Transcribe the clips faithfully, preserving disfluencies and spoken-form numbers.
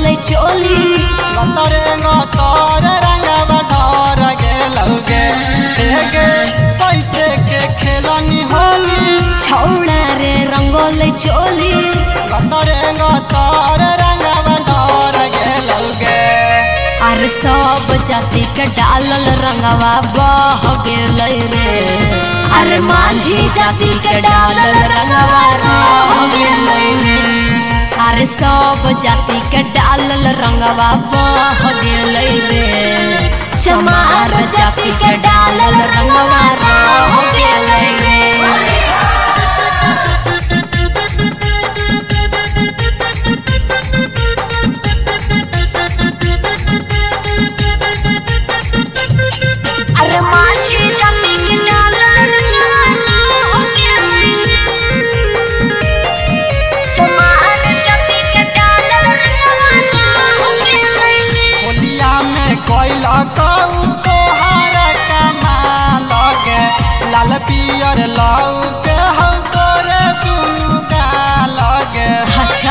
रंगोले चोली गतरे गतर रंगवा ढर गेलौगे हेगे कैसे के खेलनी होली छौड़ा रे रंगोले चोली गतरे गतर रंगवा ढर गेलौगे अरे सब जाति के डालल रंगवा बह गेलै रे अरे माझी जाति के डालल रंगवा रह गेलै रे अरे सब जाति के डालल रंगवा बह गेलै रे चमार जाति के डालल रंगवा रह गेलै रे अरे माझी जाति के डालल रंगवा रह गेलै रे चमार जाति के डालल रंगवा रह गेलै रे होलिया में कोइला कऊ तोहार कमाल गे लाल पियर लाऊ के हौ तोरे दुनु गाल गे अच्छा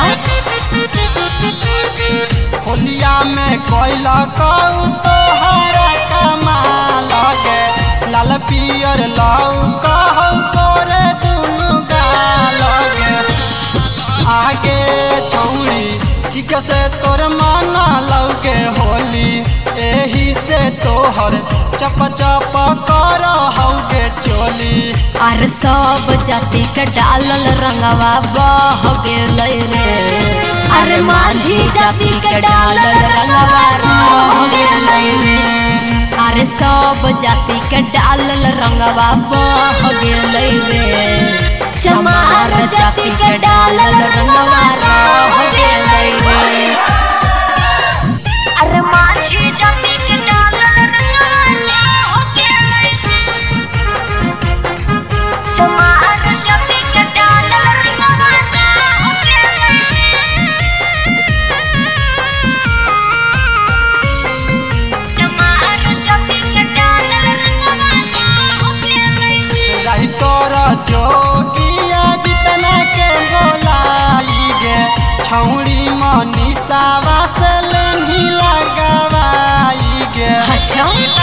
होलिया में कोइला कऊ तोहार कमाल गे लाल पियर लाऊ कहौ तोरे दुनु गाल गे आगे छौरी ठीक से तोर माना लौके होली एही से तोहर चप चप कर हौगे चोली अरे सब जाति के डालल रंगवा बह गेलै रे अरे माझी जाति के डालल रंगवा रह गेलै रे अरे सब जाति के डालल रंगवा बह गेलै रे चमार जाति के डालल रंगवा रह गेलै रे अरे माझी जाति के डालल रंगवा रह गेलै चमार जाति के डालल रंगवा रह गेलै चमार जाति के डालल रंगवा रह गेलै रही तोर जोगिया जितना के बोलाई गे छौड़ी मनीषावा से लेनी लगवाई गे अच्छा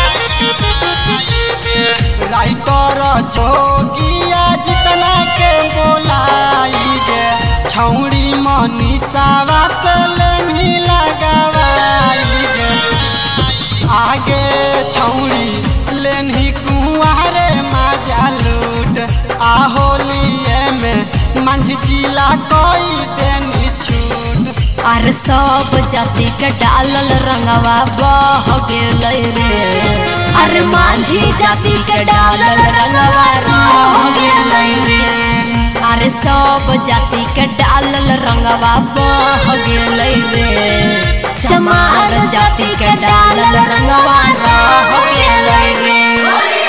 रही तोर जोगिया जितना के बोलाई गे छौड़ी मनीषावा से लेनी लगवाई गे आगे छौड़ी लेनी कुंवारे मजा लूट आ होलिए में मंझ जिला कोई देनी छूट अरे सब जाति के डालल रंगवा बह गेलै रे अरे माझी जाति के डालल रंगवा रह गेलै रे अरे सब जाति के डालल रंगवा बह गेलै रे चमार जाति के डालल रंगवा रह गेलै रे।